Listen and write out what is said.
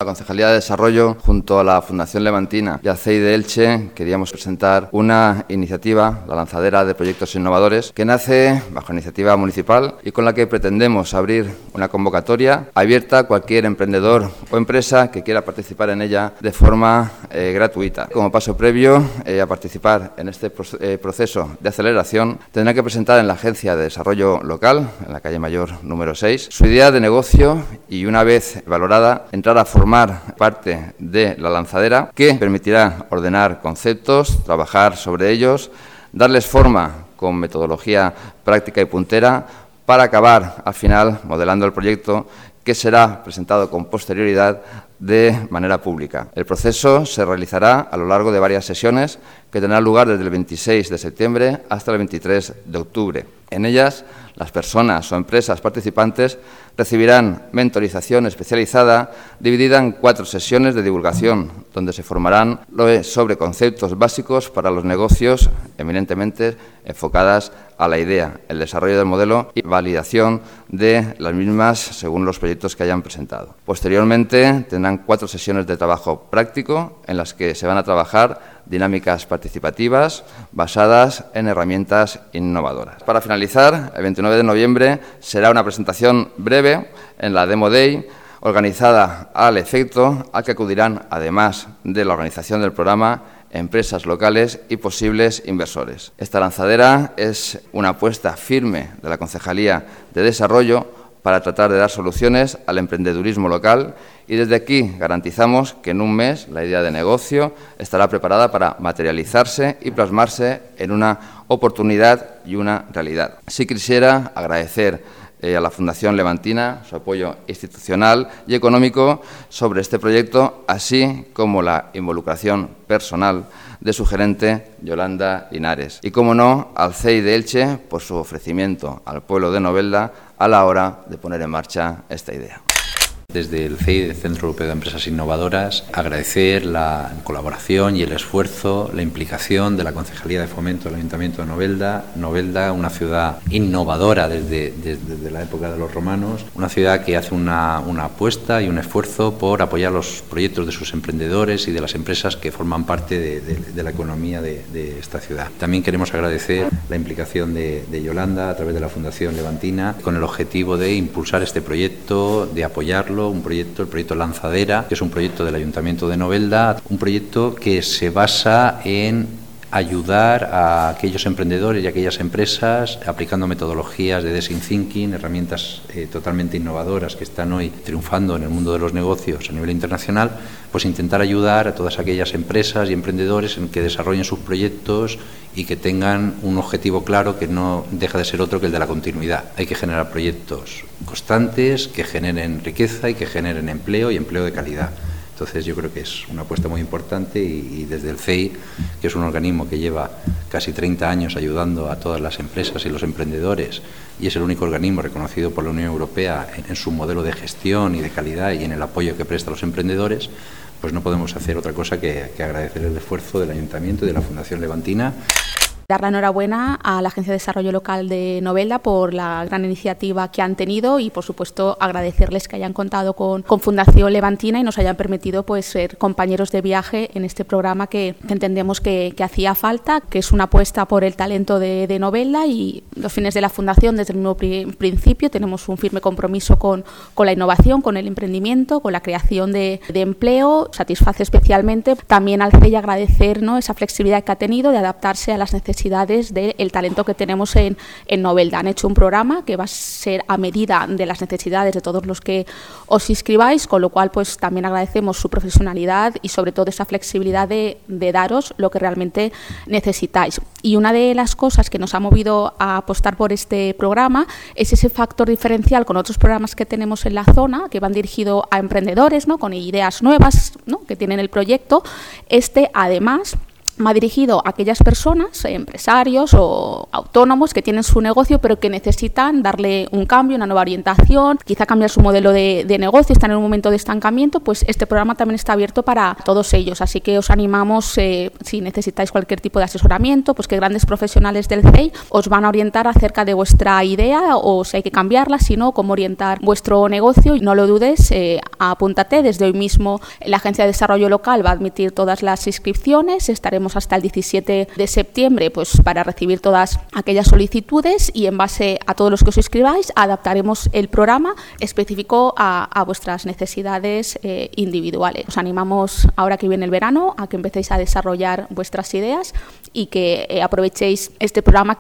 Concejalía de Desarrollo, junto a la Fundación Levantina y al CEI de Elche, queríamos presentar una iniciativa, la lanzadera de proyectos innovadores, que nace bajo iniciativa municipal y con la que pretendemos abrir una convocatoria abierta a cualquier emprendedor o empresa que quiera participar en ella de forma gratuita. Como paso previo a participar en este proceso de aceleración, tendrá que presentar en la Agencia de Desarrollo Local, en la calle Mayor número 6, su idea de negocio y, una vez valorada, entrar a formar parte de la lanzadera, que permitirá ordenar conceptos, trabajar sobre ellos, darles forma con metodología práctica y puntera para acabar, al final, modelando el proyecto que será presentado con posterioridad de manera pública. El proceso se realizará a lo largo de varias sesiones que tendrán lugar desde el 26 de septiembre hasta el 23 de octubre. En ellas, las personas o empresas participantes recibirán mentorización especializada dividida en 4 sesiones de divulgación, donde se formarán sobre conceptos básicos para los negocios, eminentemente enfocadas a la idea, el desarrollo del modelo y validación de las mismas según los proyectos que hayan presentado. Posteriormente, tendrán 4 sesiones de trabajo práctico en las que se van a trabajar dinámicas participativas basadas en herramientas innovadoras. Para finalizar, el 29 de noviembre será una presentación breve en la Demo Day, organizada al efecto, a que acudirán, además de la organización del programa, empresas locales y posibles inversores. Esta lanzadera es una apuesta firme de la Concejalía de Desarrollo para tratar de dar soluciones al emprendedurismo local, y desde aquí garantizamos que en un mes la idea de negocio estará preparada para materializarse y plasmarse en una oportunidad y una realidad. Sí quisiera agradecer a la Fundación Levantina su apoyo institucional y económico sobre este proyecto, así como la involucración personal de su gerente, Yolanda Linares. Y, como no, al CEI de Elche por su ofrecimiento al pueblo de Novelda a la hora de poner en marcha esta idea. Desde el CEI, el Centro Europeo de Empresas Innovadoras, agradecer la colaboración y el esfuerzo, la implicación de la Concejalía de Fomento del Ayuntamiento de Novelda. Novelda, una ciudad innovadora desde la época de los romanos, una ciudad que hace una apuesta y un esfuerzo por apoyar los proyectos de sus emprendedores y de las empresas que forman parte de la economía de esta ciudad. También queremos agradecer la implicación de Yolanda a través de la Fundación Levantina, con el objetivo de impulsar este proyecto, de apoyarlo. El proyecto Lanzadera, que es un proyecto del Ayuntamiento de Novelda, un proyecto que se basa en ayudar a aquellos emprendedores y a aquellas empresas aplicando metodologías de design thinking, herramientas totalmente innovadoras que están hoy triunfando en el mundo de los negocios a nivel internacional, pues intentar ayudar a todas aquellas empresas y emprendedores en que desarrollen sus proyectos y que tengan un objetivo claro que no deja de ser otro que el de la continuidad. Hay que generar proyectos constantes que generen riqueza y que generen empleo y empleo de calidad. Entonces yo creo que es una apuesta muy importante y desde el CEI, que es un organismo que lleva casi 30 años ayudando a todas las empresas y los emprendedores y es el único organismo reconocido por la Unión Europea en su modelo de gestión y de calidad y en el apoyo que presta a los emprendedores, pues no podemos hacer otra cosa que agradecer el esfuerzo del Ayuntamiento y de la Fundación Levantina. Dar la enhorabuena a la Agencia de Desarrollo Local de Novelda por la gran iniciativa que han tenido y, por supuesto, agradecerles que hayan contado con Fundación Levantina y nos hayan permitido pues ser compañeros de viaje en este programa que entendemos que hacía falta, que es una apuesta por el talento de Novelda, y los fines de la Fundación desde el mismo principio tenemos un firme compromiso con la innovación, con el emprendimiento, con la creación de empleo. Satisface especialmente también al CEI agradecer, ¿no?, esa flexibilidad que ha tenido de adaptarse a las necesidades del talento que tenemos en Novelda. Han hecho un programa que va a ser a medida de las necesidades de todos los que os inscribáis, con lo cual pues también agradecemos su profesionalidad y sobre todo esa flexibilidad de daros lo que realmente necesitáis. Y una de las cosas que nos ha movido a apostar por este programa es ese factor diferencial con otros programas que tenemos en la zona, que van dirigidos a emprendedores, ¿no?, con ideas nuevas, ¿no?, que tienen el proyecto. Además, va dirigido a aquellas personas, empresarios o autónomos que tienen su negocio pero que necesitan darle un cambio, una nueva orientación, quizá cambiar su modelo de negocio, están en un momento de estancamiento, pues este programa también está abierto para todos ellos. Así que os animamos, si necesitáis cualquier tipo de asesoramiento, pues que grandes profesionales del CEI os van a orientar acerca de vuestra idea o si hay que cambiarla, si no, cómo orientar vuestro negocio. Y no lo dudes, apúntate. Desde hoy mismo la Agencia de Desarrollo Local va a admitir todas las inscripciones. Estaremos hasta el 17 de septiembre pues para recibir todas aquellas solicitudes y en base a todos los que os inscribáis adaptaremos el programa específico a vuestras necesidades individuales. Os animamos ahora que viene el verano a que empecéis a desarrollar vuestras ideas y que aprovechéis este programa